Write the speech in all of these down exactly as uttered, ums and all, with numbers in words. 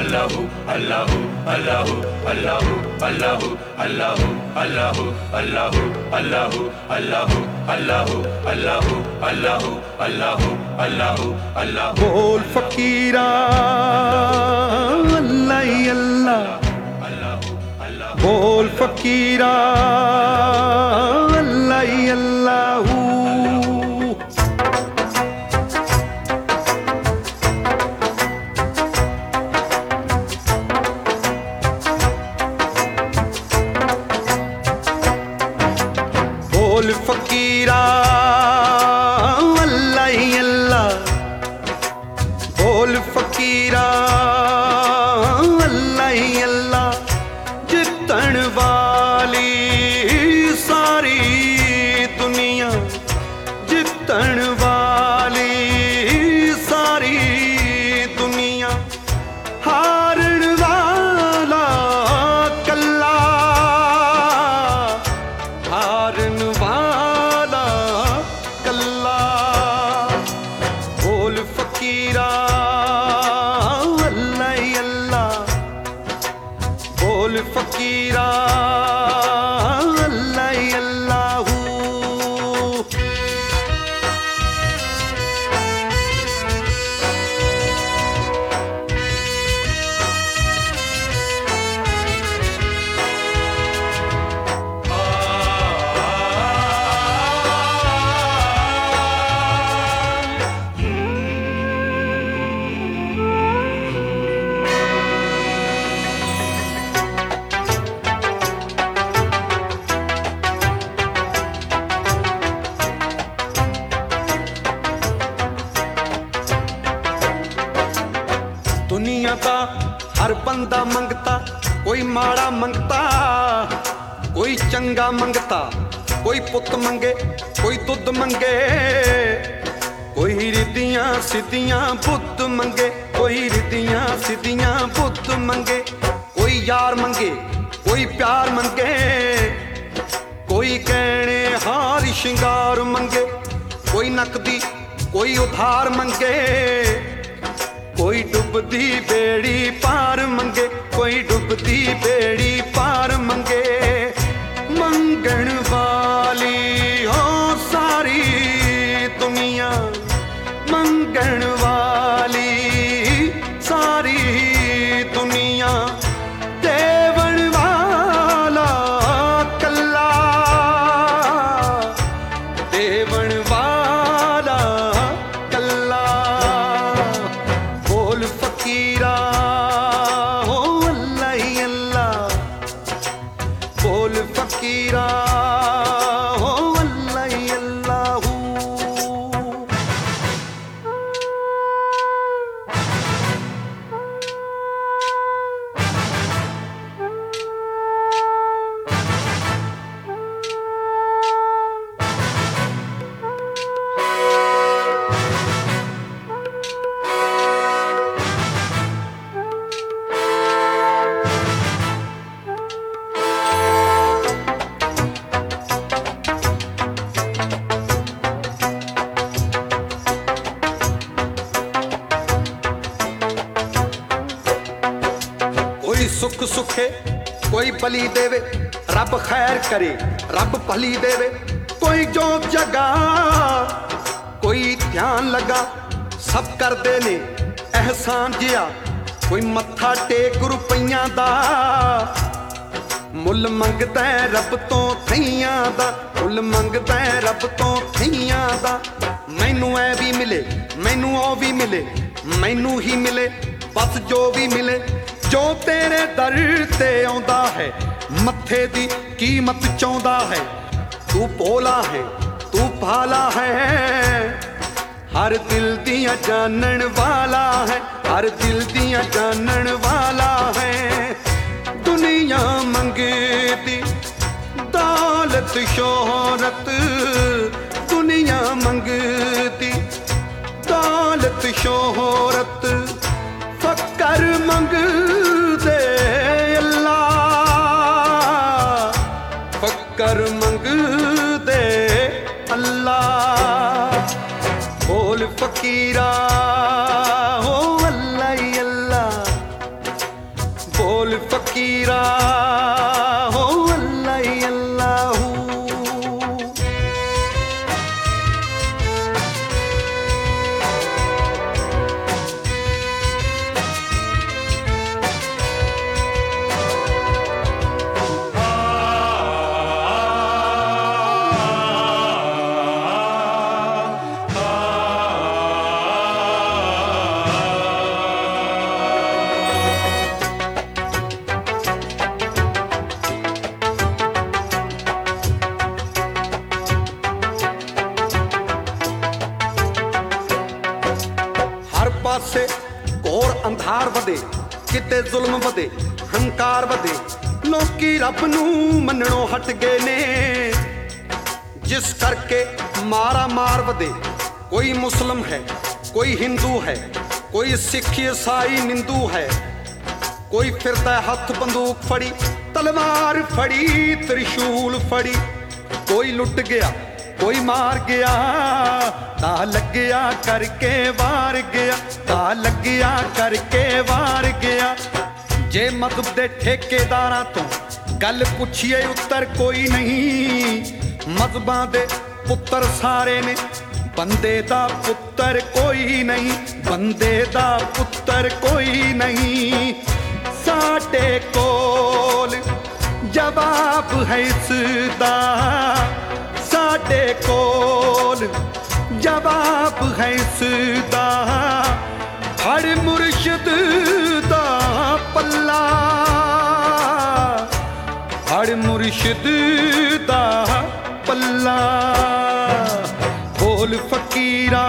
Allahu, Allahu, Allahu, Allahu, Allahu, Allahu, Allahu, Allahu, Allahu, Allahu, Allahu, Allahu, Allahu, Allahu, Allahu, Allahu. बोल फकीरा अल्लाह ही अल्लाह, बोल फकीरा अल्लाह ही अल्लाह। बोल फकीरा अल्लाह ही अल्लाह, बोल फकीरा अल्लाह ही अल्लाह। जितण वाली सारी दुनिया, जितण वाली सारी दुनिया, हारण वाला कल्ला, हारण वाला कल्ला। बोल फकीरा अल्लाह ही अल्लाह, बोल फकीरा अल्लाह ही अल्लाह। दुनिया का हर बंदा मंगता, कोई माड़ा मंगता, कोई चंगा मंगता, कोई पुत मंगे, कोई दुध मंगे, कोई रिदियां सिद्धियां बुद्ध मंगे, कोई रिदियां सिद्धियां बुद्ध मंगे। कोई यार मंगे, कोई प्यार मंगे, कोई कहने हार श्रृंगार मंगे, कोई नकदी, कोई उधार मंगे, कोई डुबदी बेड़ी पार मंगे, कोई डुबदी बेड़ी पार मंगे। मंगण वाली हो सारी दुनिया, मंगण वाली सारी दुनिया, देवण वाला कल्ला, देवण वाला कल्ला। बोल फकीरा हो अल्लाह ही अल्लाह, बोल फकीरा हो अल्लाह ही अल्लाह। कोई सुख सुखे, कोई बली देवे, रब खैर करे, रब भली देवे। कोई जोत जगा, कोई ध्यान लगा, सब करदे ने एहसान जिया। कोई मत्था टेक रुपइयां दा, मुल मंगदा रब तो थइयां दा, मुल मंगदा रब तो थइयां दा। मैनू ऐ भी मिले, मैनू ओ भी मिले, मैनू ही मिले बस जो भी मिले। जो तेरे दर ते आउंदा है, मत्थे दी कीमत चाहुंदा है। तू भोला है, तू भाला है, हर दिल दियां जानन वाला है, हर दिल दियां जानन वाला है। दुनिया मंगती दौलत शोहरत, दुनिया मंगती दौलत शोहरत, फकर मंगदे अल्लाह, फकर मंगदे अल्लाह। बोल फकीरा हो अल्लाह ही अल्लाह, ਪਾਸੇ ਘੋਰ ਅੰਧਾਰ ਵਧੇ, ਕਿਤੇ ਜ਼ੁਲਮ ਵਧੇ, ਹੰਕਾਰ ਵਧੇ, ਲੋਕੀ ਰੱਬ ਨੂੰ ਮੰਨਣੋਂ ਹਟ ਗਏ ਨੇ, ਜਿਸ ਕਰਕੇ ਮਾਰਾ ਮਾਰ ਵਧੇ। ਕੋਈ ਮੁਸਲਮ ਹੈ, ਕੋਈ ਹਿੰਦੂ ਹੈ, ਕੋਈ ਸਿੱਖ ਈਸਾਈ ਨਿੰਦੂ ਹੈ, ਕੋਈ ਫਿਰਦਾ ਹੱਥ ਬੰਦੂਕ ਫੜੀ, ਤਲਵਾਰ ਫੜੀ, ਤ੍ਰਿਸ਼ੂਲ ਫੜੀ। ਕੋਈ ਲੁੱਟ ਗਿਆ, ਕੋਈ ਮਾਰ ਗਿਆ, ਤਾਂ ਲੱਗਿਆ ਕਰਕੇ ਵਾਰ ਗਿਆ, ਤਾਂ ਲੱਗਿਆ ਕਰਕੇ ਵਾਰ ਗਿਆ। ਜੇ ਮਜ਼ਹਬ ਦੇ ਠੇਕੇਦਾਰਾਂ ਤੋਂ ਗੱਲ ਪੁੱਛੀਏ ਉੱਤਰ ਕੋਈ ਨਹੀਂ। ਮਜ਼ਹਬਾਂ ਦੇ ਪੁੱਤਰ ਸਾਰੇ ਨੇ, ਬੰਦੇ ਦਾ ਪੁੱਤਰ ਕੋਈ ਨਹੀਂ, ਬੰਦੇ ਦਾ ਪੁੱਤਰ ਕੋਈ ਨਹੀਂ। ਸਾਡੇ ਕੋਲ ਜਵਾਬ ਹੈ ਇਸ ਦਾ, ਸਾਡੇ ਕੋਲ ਜਵਾਬ ਹੈ ਇਸ ਦਾ। ਫੜ ਮੁਰਸ਼ਿਦ ਦਾ ਪੱਲਾ, ਫੜ ਮੁਰਸ਼ਿਦ ਦਾ ਪੱਲਾ। ਬੋਲ ਫਕੀਰਾ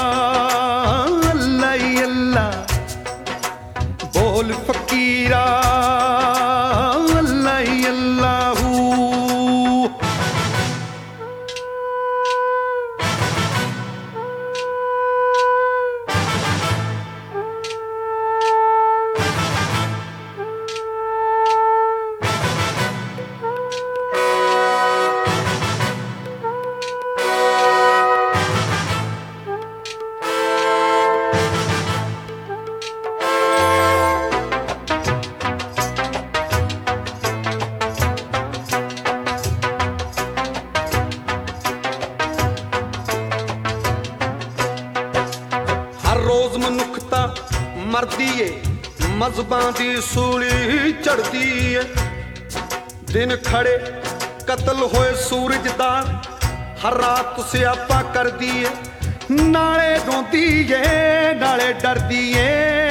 ਅੱਲਾ ਹੀ ਅੱਲਾ, ਬੋਲ ਫਕੀਰਾ ਅੱਲਾ ਹੀ ਅੱਲਾਹੂ। ਰੋਜ਼ ਮਨੁੱਖਤਾ ਮਰਦੀ ਏ, ਮਜ਼ਹਬਾਂ ਦੀ ਸੂਲੀ ਚੜਦੀ ਏ। ਦਿਨ ਖੜੇ ਕਤਲ ਹੋਏ ਸੂਰਜ ਦਾ, ਹਰ ਰਾਤ ਸਿਆਪਾ ਕਰਦੀ ਏ। ਨਾਲੇ ਰੋਂਦੀ ਏ, ਨਾਲੇ ਡਰਦੀ ਏ,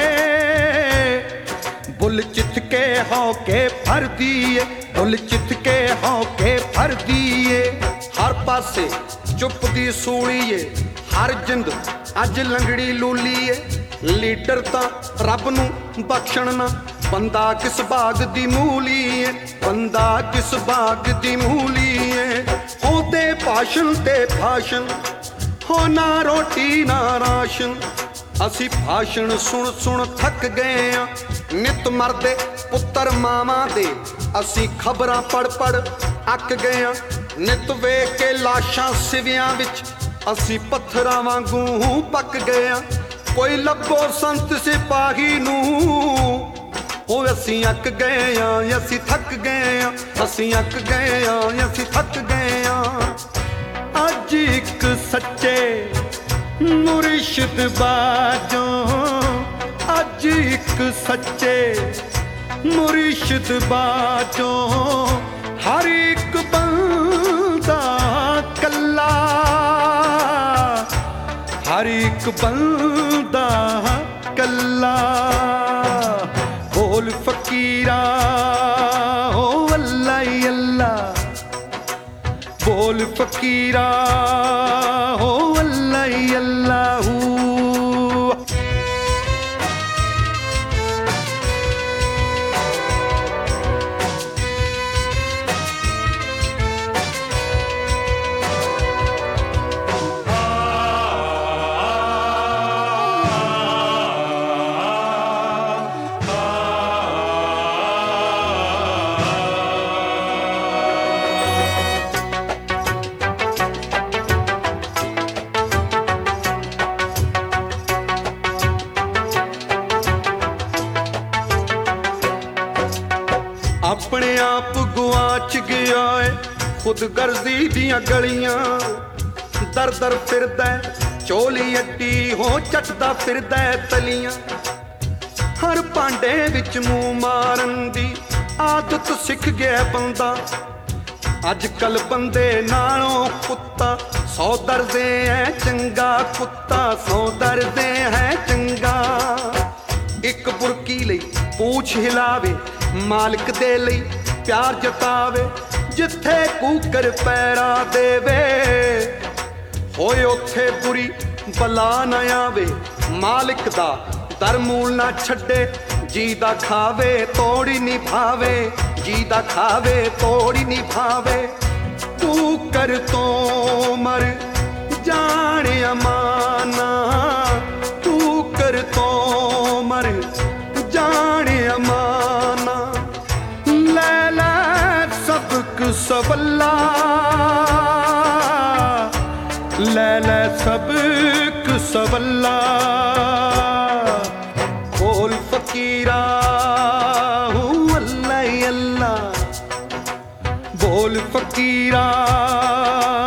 ਬੁੱਲ ਚਿੱਥ ਕੇ ਹੋ ਕੇ ਫਰਦੀ ਏ, ਬੁੱਲ ਚਿੱਥ ਕੇ ਹੋ ਕੇ ਫਰਦੀ ਏ। ਹਰ ਪਾਸੇ ਚੁੱਪ ਦੀ ਸੂਲੀ ਏ, ਹਰ ਜਿੰਦ ਅੱਜ ਲੰਗੜੀ ਲੂਲੀ ਏ। ਲੀਡਰ ਤਾਂ ਰੱਬ ਨੂੰ ਬਖਸ਼ਣ ਨਾ, ਬੰਦਾ ਕਿਸ ਬਾਗ ਦੀ ਮੂਲੀ ਏ, ਬੰਦਾ ਕਿਸ ਬਾਗ ਦੀ ਮੂਲੀ ਏ। ਹੋਦੇ ਭਾਸ਼ਣ ਤੇ ਭਾਸ਼ਣ, ਹੋ ਨਾ ਰੋਟੀ ਨਾ ਰਾਸ਼ਨ। ਅਸੀਂ ਭਾਸ਼ਣ ਸੁਣ ਸੁਣ ਥੱਕ ਗਏ ਆਂ, ਨਿਤ ਮਰਦੇ ਪੁੱਤਰ ਮਾਵਾਂ ਦੇ ਅਸੀਂ ਖਬਰਾਂ ਪੜ ਪੜ ਅੱਕ ਗਏ ਆਂ। ਨਿਤ ਵੇਖ ਕੇ ਲਾਸ਼ਾਂ ਸਿਵਿਆਂ ਵਿੱਚ ਅਸੀਂ ਪੱਥਰਾਂ ਵਾਂਗੂ ਪੱਕ ਗਏ ਆਂ। ਕੋਈ ਲੱਭੋ ਸੰਤ ਸਿਪਾਹੀ ਨੂੰ, ਉਹ ਅਸੀਂ ਅੱਕ ਗਏ ਆਂ, ਅਸੀਂ ਥੱਕ ਗਏ ਆਂ, ਅਸੀਂ ਅੱਕ ਗਏ ਆਂ, ਅਸੀਂ ਥੱਕ ਗਏ ਆਂ। ਅੱਜ ਇੱਕ ਸੱਚੇ ਮੁਰਸ਼ਿਦ ਬਾਝੋਂ, ਅੱਜ ਇੱਕ ਸੱਚੇ ਮੁਰਸ਼ਿਦ ਬਾਝੋਂ ਹਰ ਇੱਕ ਬੰਦਾ ਕੱਲਾ, ਹਰ ਇੱਕ ਬੰਦਾ ਕੱਲਾ। ਬੋਲ ਫਕੀਰਾ ਓ ਅੱਲਾ ਹੀ ਅੱਲਾ, ਬੋਲ ਫਕੀਰਾ ਓ ਅੱਲਾ ਹੀ ਅੱਲਾਹੂ। ਆਪਣੇ ਆਪ ਗੁਆਚ ਗਿਆ ਏ ਖੁਦਗਰਜ਼ੀ ਦੀਆਂ ਗਲੀਆਂ। ਦਰ ਦਰ ਫਿਰਦਾ ਚੋਲੀ ਅੱਡੀ ਹੋ ਚੱਟਦਾ ਫਿਰਦਾ ਤਲੀਆਂ। ਹਰ ਭਾਂਡੇ ਵਿੱਚ ਮੂੰਹ ਮਾਰਨ ਦੀ ਆਦਤ ਸਿੱਖ ਗਿਆ ਬੰਦਾ। ਅੱਜ ਕੱਲ ਬੰਦੇ ਨਾਲੋਂ ਕੁੱਤਾ ਸੌ ਦਰਦੇ ਹੈ ਚੰਗਾ, ਕੁੱਤਾ ਸੌ ਦਰਦੇ ਹੈ ਚੰਗਾ। ਇੱਕ ਬੁਰਕੀ ਲਈ ਪੂਛ ਹਿਲਾਵੇ, ਮਾਲਕ ਦੇ ਲਈ ਪਿਆਰ ਜਤਾਵੇ। ਜਿੱਥੇ ਕੂਕਰ ਪੈਰਾ ਦੇਵੇ ਹੋਏ ਉੱਥੇ ਬੁਰੀ ਬਲਾ ਨਾ ਆਵੇ ਮਾਲਿਕ ਦਾ ਦਰ ਮੂਲ ਨਾ ਛੱਡੇ ਜੀ ਦਾ ਖਾਵੇ ਤੋੜੀ ਨਿਭਾਵੇ ਜੀ ਦਾ ਖਾਵੇ ਤੋੜੀ ਨਿਭਾਵੇ ਤੂੰ ਕਰ ਤੋਂ ਮਰ ਜਾਣੇ ਅਮਾਨਾ ਤੂੰ ਕਰ ਤੋਂ ਮਰ ਜਾਣੇ ਅਮਾਨਾ ਲੈ ਲੈ ਸਬਕ ਸਬੱਲਾ ਲੈ ਲੈ ਸਬਕ ਸਬੱਲਾ ਬੋਲ ਫਕੀਰਾ ਹੂੰ ਅੱਲਾ ਅੱਲਾ ਬੋਲ ਫਕੀਰਾ